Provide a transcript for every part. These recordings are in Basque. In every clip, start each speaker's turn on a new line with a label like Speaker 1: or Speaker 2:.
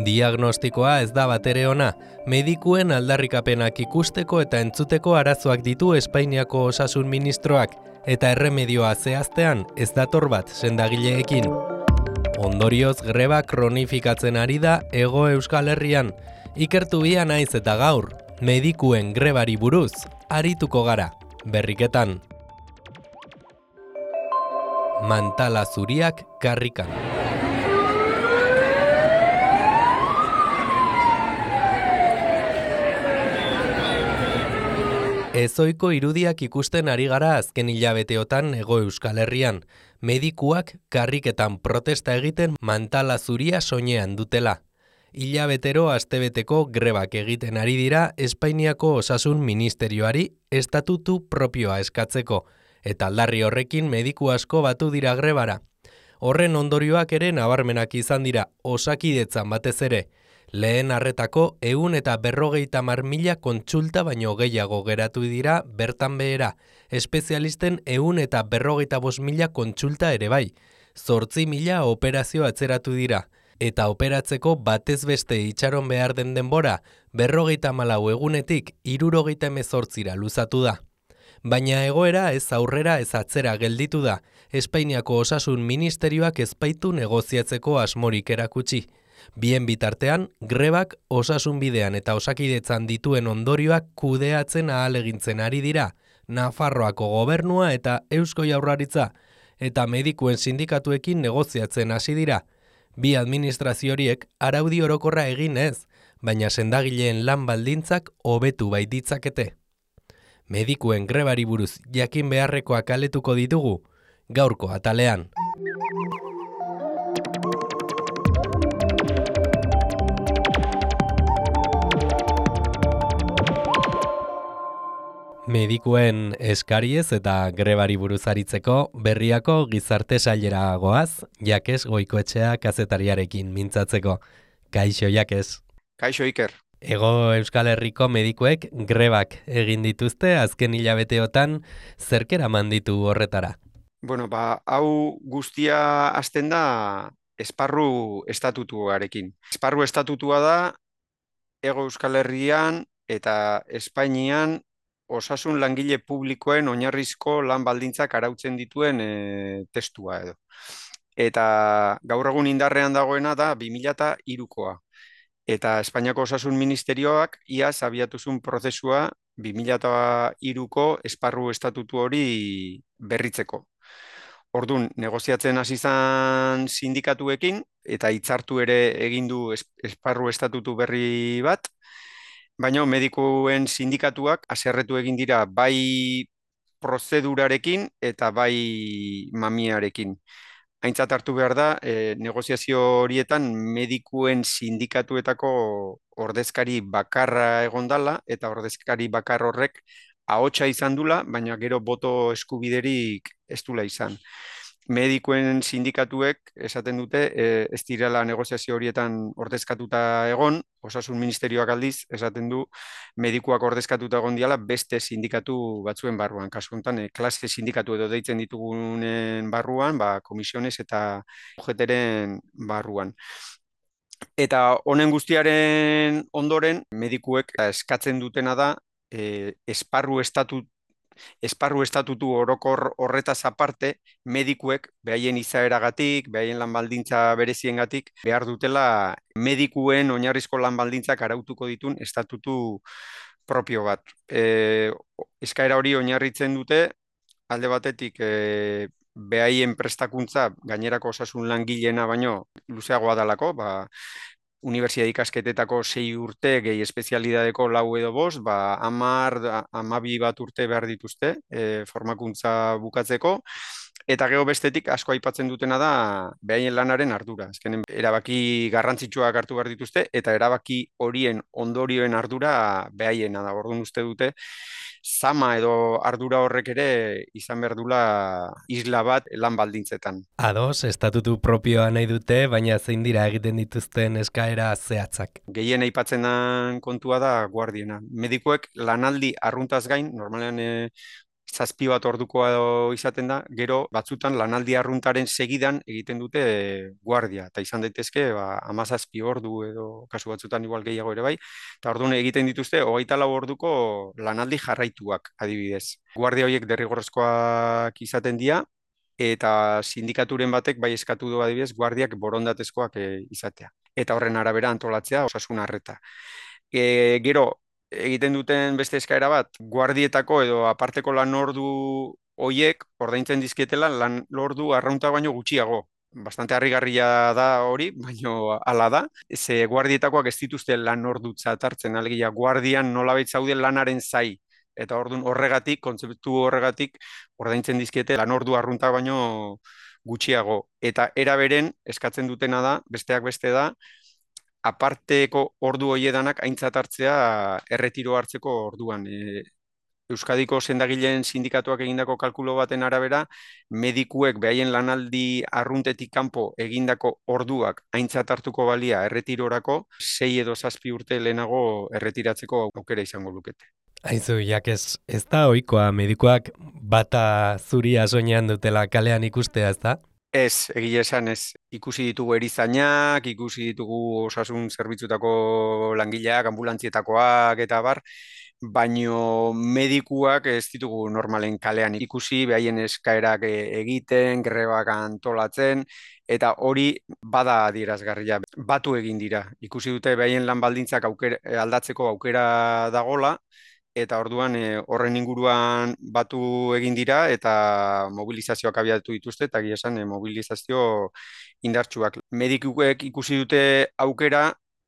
Speaker 1: Diagnostikoa ez da batere ona, medikuen aldarrikapenak ikusteko eta entzuteko arazoak ditu Espainiako osasun ministroak, eta erremedioa zehaztean ez dator bat sendagileekin. Ondorioz greba kronifikatzen ari da Hego Euskal Herrian, ikertu bia naiz eta gaur, medikuen grebari buruz, arituko gara, berriketan. Mantala zuriak karrikan. Ezoiko irudiak ikusten ari gara azken hilabeteotan Hego Euskal Herrian, medikuak karriketan protesta egiten mantala zuria soinean dutela. Hilabetero astebeteko grebak egiten ari dira Espainiako Osasun Ministerioari estatutu propioa eskatzeko, eta aldarri horrekin mediku asko batu dira grebara. Horren ondorioak ere nabarmenak izan dira Osakidetzan batez ere. Lehen arretako 150.000 kontsulta baino gehiago geratu dira bertan behera, espezialisten 155.000 kontsulta ere bai, 8.000 operazio atzeratu dira, eta operatzeko batez beste itxaron behar den denbora 54 egunetik 78 luzatu da. Baina egoera ez aurrera ez atzera gelditu da, Espainiako Osasun Ministerioak ez baitu negoziatzeko asmorik erakutsi. Bien bitartean, grebak osasun bidean eta osakidetzan dituen ondorioak kudeatzen ahalegintzen ari dira, Nafarroako gobernua eta Eusko Jaurlaritza, eta medikuen sindikatuekin negoziatzen hasi dira. Bi administrazio horiek araudi orokorra egin ez, baina sendagileen lan baldintzak hobetu baititzakete. Medikuen grebari buruz jakin beharrekoak aletuko ditugu, gaurko atalean. Medikuen eskariez eta grebari buruz aritzeko Berriako gizarte sailera goaz, Jakes Goikoetxea kazetariarekin mintzatzeko. Kaixo, Jakes.
Speaker 2: Kaixo, Iker.
Speaker 1: Hego Euskal Herriko medikuek grebak egin dituzte azken hilabeteotan, zerkera manditu horretara?
Speaker 2: Bueno, hau guztia hasten da esparru estatutuarekin. Esparru estatutua da Hego Euskal Herrian eta Espainian osasun langile publikoen oinarrizko lan baldintzak arautzen dituen testua edo. Eta gaur egun indarrean dagoena da 2003koa. Eta Espainiako Osasun Ministerioak iaz abiatuzun prozesua 2003ko esparru estatutu hori berritzeko. Orduan, negoziatzen hasi izan sindikatuekin eta hitzartu ere egin du esparru estatutu berri bat, baina medikuen sindikatuak haserretu egin dira bai prozedurarekin eta bai mamiarekin. Aintzat hartu behar da, negoziazio horietan medikuen sindikatuetako ordezkari bakarra egondala, eta ordezkari bakar horrek ahotsa izan dula, baina gero boto eskubiderik ez dula izan. Medikuen sindikatuek esaten dute ez direla negoziazio horietan ordezkatuta egon, Osasun Ministerioak aldiz esaten du medikuak ordezkatuta egon diala beste sindikatu batzuen barruan. Kasu honetan, klase sindikatu edo deitzen ditugunen barruan, komisiones eta UGT-ren barruan. Eta honen guztiaren ondoren, medikuek eskatzen dutena da esparru estatutu orokor horretaz aparte, medikuek behaien izaeragatik, behaien lan baldintza bereziengatik, behar dutela medikuen oinarrizko lan baldintzak arautuko ditun estatutu propio bat. Eskaera hori oinarritzen dute, alde batetik behaien prestakuntza gainerako osasun langileena baino luzeagoa dalako, unibertsitate ikasketetako 6 urte, gehi espezialidadeko 4 edo 5, 10, 12 bat urte behar dituzte formakuntza bukatzeko, eta gero bestetik asko aipatzen dutena da behaien lanaren ardura. Azkenen erabaki garrantzitsuak hartu behar dituzte, eta erabaki horien ondorioen ardura behaiena da. Orduan uste dute, zama edo ardura horrek ere izan behar dula isla bat lan baldintzetan.
Speaker 1: Ados, estatutu propioa nahi dute, baina zein dira egiten dituzten eskaera zehatzak.
Speaker 2: Gehien aipatzen den kontua da guardiena. Medikuek lanaldi arruntaz gain, normalean zazpi bat ordukoa izaten da, gero batzutan lanaldi arruntaren segidan egiten dute guardia, eta izan daitezke 17 ordu edo kasu batzutan igual gehiago ere bai, eta orduan egiten dituzte 24 orduko lanaldi jarraituak adibidez. Guardia horiek derrigorrezkoak izaten dira, eta sindikaturen batek bai eskatu du adibidez guardiak borondatezkoak izatea. Eta horren arabera antolatzea osasun arreta. Gero, egiten duten beste eskaera bat, guardietako edo aparteko lan ordu hoiek ordaintzen dizkietela lan ordu arraunta baino gutxiago. Bastante harrigarria da hori, baino hala da. Ze guardietakoak ez dituzte lan ordutzat hartzen, alegia guardian nolabait zaude lanaren zai. Eta orduan horregatik, kontzeptu horregatik, ordaintzen dizkiete lan ordu arrunta baino gutxiago. Eta era beren eskatzen dutena da, besteak beste da, aparteko ordu hoiedanak aintzat hartzea erretiro hartzeko orduan. Euskadiko sendagileen sindikatuak egindako kalkulo baten arabera, medikuek behaien lanaldi arruntetik kanpo egindako orduak aintzat hartuko balia erretirorako, 6 edo 7 urte lehenago erretiratzeko aukera izango lukete.
Speaker 1: Aizu, ez da ohikoa medikuak bata zuria soinean dutela kalean ikustea, ez da?
Speaker 2: Ez, egia esan ez. Ikusi ditugu erizainak, ikusi ditugu osasun zerbitzutako langileak, ambulantzietakoak eta bar, baino medikuak ez ditugu normalen kalean ikusi, behaien eskaerak egiten, grebak antolatzen, eta hori bada adierazgarria. Batu egin dira. Ikusi dute behaien lan baldintzak aldatzeko aukera dagola, eta orduan horren inguruan batu egin dira eta mobilizazioak abiatu dituzte, eta egia esan mobilizazio indartsuak. Medikuek ikusi dute aukera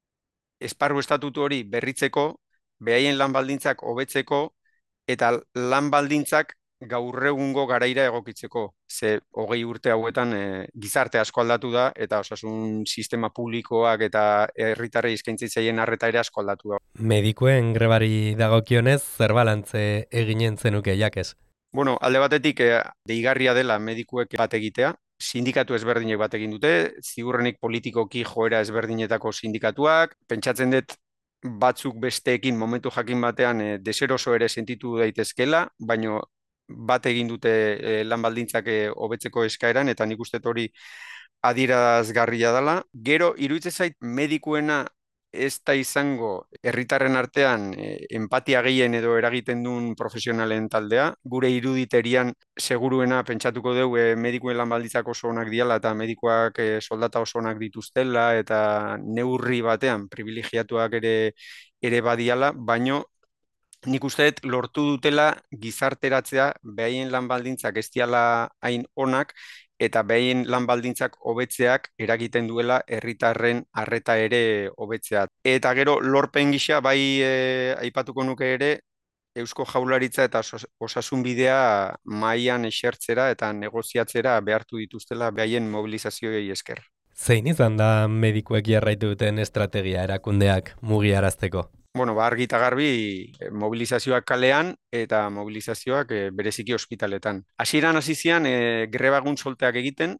Speaker 2: esparru estatutu hori berritzeko, behaien lan baldintzak hobetzeko eta lan baldintzak gaur egungo garaira egokitzeko. Ze 20 urte hauetan gizarte asko aldatu da eta osasun sistema publikoak eta herritarrei eskaintzen zaien arreta ere asko aldatu da.
Speaker 1: Medikuen grebari dagokionez, zer balantze eginen zenuke jakez?
Speaker 2: Bueno, alde batetik deigarria dela medikuek bat egitea, sindikatu ezberdinek bat egin dute, ziurrenik politikoki joera ezberdinetako sindikatuak, pentsatzen dut batzuk besteekin momentu jakin batean deseroso ere sentitu daitezkela, baino bat egin dute lan baldintzak hobetzeko eskaeran, eta nik uste hori adierazgarria dela. Gero, iruditzen zait medikuena ez da izango herritarren artean empatia gehien edo eragiten duen profesionalen taldea. Gure iruditerian seguruena pentsatuko dugu medikuen lan baldintzak oso onak diala eta medikuak soldata oso onak dituztela eta neurri batean privilegiatuak ere badiala, baino nik uste dut lortu dutela gizarteratzea behaien lan baldintzak ez diala hain onak eta behaien lan baldintzak hobetzeak eragiten duela herritarren arreta ere hobetzea. Eta gero lorpen gisa bai aipatuko nuke ere Eusko Jaurlaritza eta osasun bidea mahaian esertzera eta negoziatzera behartu dituztela behaien mobilizazioei esker.
Speaker 1: Zein izan da medikuek jarraitu duten estrategia erakundeak mugiarazteko?
Speaker 2: Bueno, argi eta garbi mobilizazioak kalean eta mobilizazioak bereziki ospitaletan. Hasieran hasi zian grebagun solteak egiten,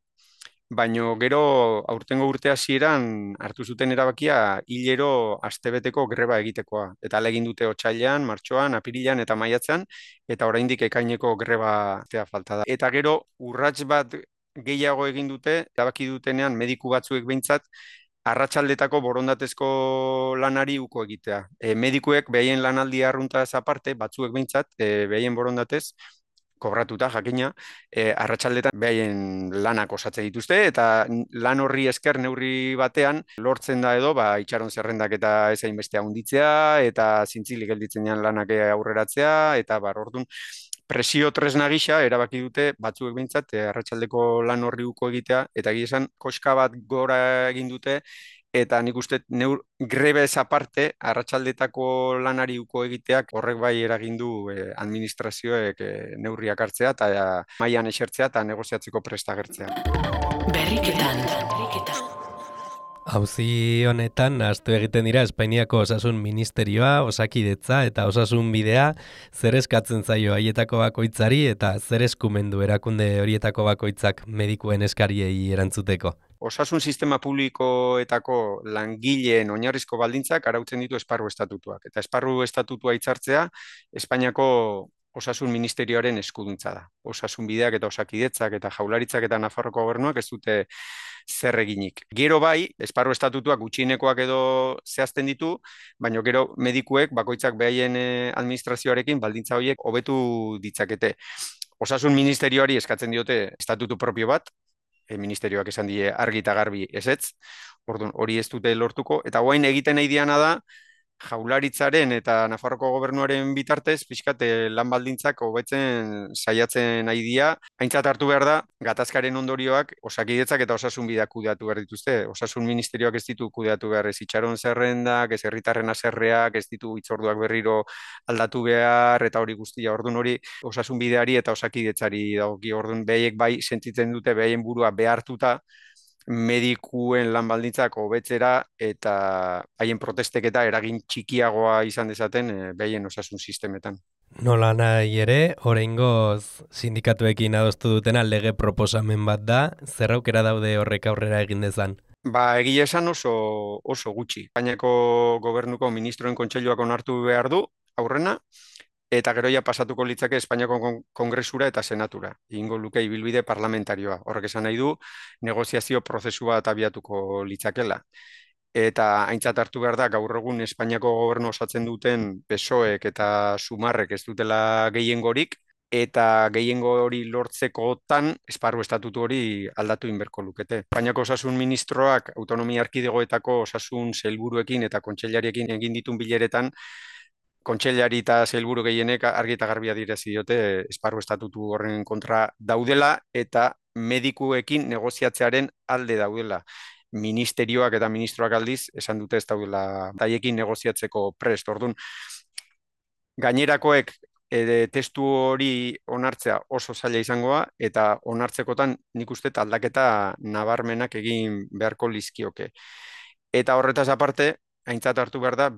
Speaker 2: baino gero aurtengo urte hasieran hartu zuten erabakia hilero astebeteko greba egitekoa. Eta hala egin dute otsailean, martxoan, apirilean eta maiatzean, eta oraindik ekaineko greba falta da. Eta gero urrats bat gehiago egin dute, erabaki dutenean mediku batzuek behintzat, arratsaldetako borondatezko lanari uko egitea. Medikuek behaien lanaldi arruntaz aparte, batzuek behintzat, behaien borondatez, kobratuta jakina, arratsaldetan behaien lanak osatzen dituzte, eta lan horri esker neurri batean lortzen da edo, itxaron zerrendak eta ezain bestea handitzea, eta zintzilik gelditzen dian lanak aurreratzea, eta orduan, presio tresna gisa erabaki dute batzuek behintzat arratsaldeko lan horri uko egitea, eta egia esan koska bat gora egin dute, eta nik uste grebez aparte arratsaldetako lanari uko egiteak horrek bai eragin du administrazioek neurriak hartzea eta mailan esertzea eta negoziatzeko prest agertzea. Berriketan.
Speaker 1: Auzi honetan nahastu egiten dira Espainiako Osasun Ministerioa, Osakidetza eta Osasun Bidea, zer eskatzen zaio haietako bakoitzari eta zer eskumendu erakunde horietako bakoitzak medikuen eskariei erantzuteko.
Speaker 2: Osasun sistema publikoetako langileen oinarrizko baldintzak arautzen ditu esparru estatutuak. Eta esparru estatutua hitzartzea Espainiako Osasun Ministerioaren eskuduntza da. Osasun bideak eta osakidetzak eta jaularitzak eta Nafarroko gobernuak ez dute zer eginik. Gero bai, esparru estatutuak gutxienekoak edo zehazten ditu, baina gero medikuek bakoitzak behaien administrazioarekin baldintza horiek hobetu ditzakete. Osasun Ministerioari eskatzen diote estatutu propio bat, ministerioak esan die argi eta garbi ezetz, orduan hori ez dute lortuko, eta orain egiten nahi diana da, jaularitzaren eta Nafarroko gobernuaren bitartez, pixkat lan baldintzak hobetzen saiatzen nahi dira. Aintzat hartu behar da, gatazkaren ondorioak osakidetzak eta osasun bideak kudeatu behar dituzte. Osasun Ministerioak ez ditu kudeatu behar ez itxaron zerrendak, ez herritarren haserreak, ez ditu hitzorduak berriro aldatu behar, eta hori guztia. Orduan hori osasun bideari eta osakidetzari dagoki. Orduan behaiek bai sentitzen dute behaien burua behartuta, medikuen lan baldintzak hobetzera eta haien protestek eta eragin txikiagoa izan dezaten behaien osasun sistemetan.
Speaker 1: Nola nahi ere, oraingoz sindikatuekin adostu dutena lege proposamen bat da, zer aukera daude horrek aurrera egin dezan?
Speaker 2: Egia esan oso gutxi. Espainiako gobernuko ministroen kontseiluak onartu behar du aurrena, eta gero ja pasatuko litzake Espainiako Kongresura eta Senatura. Egingo luke ibilbide parlamentarioa. Horrek esan nahi du, negoziazio prozesua abiatuko litzakela. Eta aintzat hartu behar da, gaur egun Espainiako gobernu osatzen duten PSOEk eta Sumarrek ez dutela gehiengorik, eta gehiengo hori lortzekotan esparru estatutu hori aldatu inberko lukete. Espainiako osasun ministroak autonomia erkidegoetako osasun sailburuekin eta kontseilariekin egin ditun bileretan, kontseilari eta sailburu gehienek argi eta garbi adierazi diote esparru estatutu horren kontra daudela eta medikuekin negoziatzearen alde daudela. Ministerioak eta ministroak aldiz esan dute ez daudela haiekin negoziatzeko prest. Orduan, gainerakoek testu hori onartzea oso zaila izangoa eta onartzekotan nik uste aldaketa nabarmenak egin beharko lizkioke. Eta horretaz aparte, aintzat hartu behar da,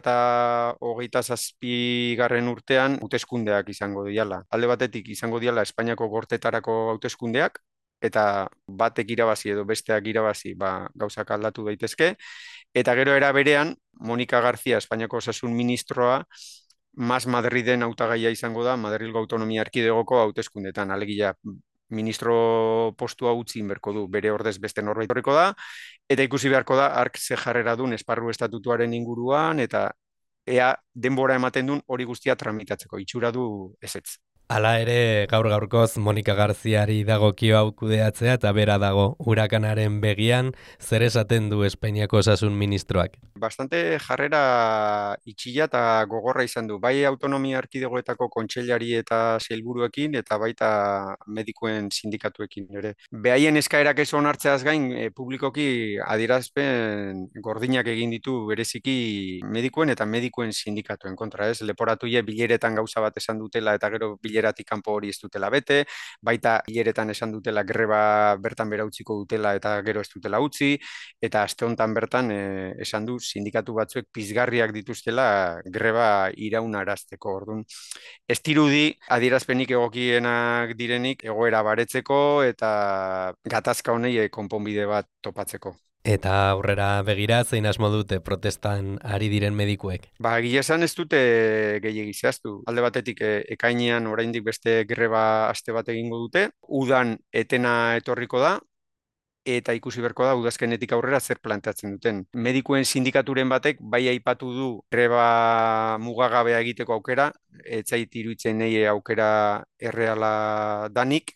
Speaker 2: 2027 urtean hauteskundeak izango diala. Alde batetik izango diala Espainiako gortetarako hauteskundeak, eta batek irabazi edo besteak irabazi gauzak aldatu daitezke. Eta gero era berean, Monika García, Espainiako osasun ministroa, Mas Madriden hautagaia izango da Madrilgo Autonomia Erkidegoko hauteskundetan. Alegia, ministro postua utzi inberko du, bere ordez beste norbait horreko da, eta ikusi beharko da ark ze jarrera duen esparru estatutuaren inguruan, eta ea denbora ematen duen hori guztia tramitatzeko, itxura du ezetz.
Speaker 1: Hala ere, gaurkoz Monika Garziari dagokio hau kudeatzea eta bera dago hurakanaren begian, zer esaten du Espainiako osasun ministroak?
Speaker 2: Bastante jarrera itxila eta gogorra izan du, bai autonomia erkidegoetako kontseilari eta sailburuekin eta baita medikuen sindikatuekin ere. Behaien eskaerak ez onartzeaz gain, publikoki adierazpen gordinak egin ditu bereziki medikuen eta medikuen sindikatuen kontra, ez? Leporatuie bileretan gauza bat esan dutela eta gero bileratik kanpo hori ez dutela bete, baita bileretan esan dutela greba bertan bera utziko dutela eta gero ez dutela utzi, eta aste honetan bertan esan du sindikatu batzuek pizgarriak dituztela greba iraunarazteko. Orduan, ez dirudi adierazpenik egokienak direnik egoera baretzeko eta gatazka honei konponbide bat topatzeko.
Speaker 1: Eta aurrera begira, zein asmo dute protestan ari diren medikuek?
Speaker 2: Egia esan ez dute gehiegi zehaztu. Alde batetik ekainean oraindik beste greba aste bat egingo dute. Udan etena etorriko da, eta ikusi beharko da udazkenetik aurrera zer planteatzen duten. Medikuen sindikaturen batek bai aipatu du greba mugagabea egiteko aukera, ez zait iruditzen nahi aukera erreala danik,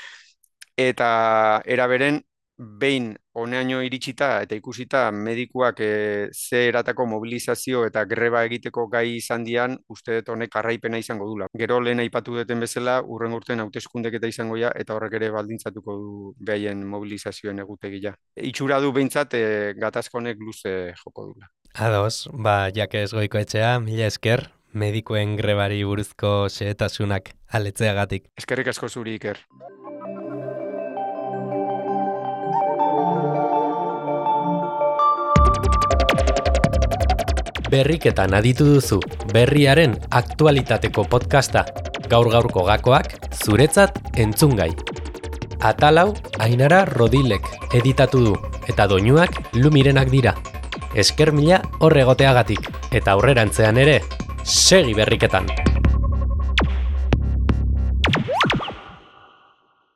Speaker 2: eta eraberen behin honeaino iritsita eta ikusita medikuak ze eratako mobilizazio eta greba egiteko gai izan dian, uste dut honek jarraipena izango dula. Gero lehen aipatu duten bezala, urren urtean hauteskundek eta izango ja, eta horrek ere baldintzatuko du behaien mobilizazioen egutegia. Itxura du behintzat gatazka honek luze joko dula.
Speaker 1: Ados, Jakes Goikoetxea, mila esker, medikuen grebari buruzko xehetasunak aletzeagatik.
Speaker 2: Eskerrik asko zuri, Iker.
Speaker 1: Berriketan aditu duzu, berriaren aktualitateko podcasta, gaur-gaurko gakoak, zuretzat entzungai. Atalau, Ainara Rodilek editatu du, eta doinuak Lumirenak dira. Esker mila horregoteagatik, eta aurrerantzean ere, segi berriketan!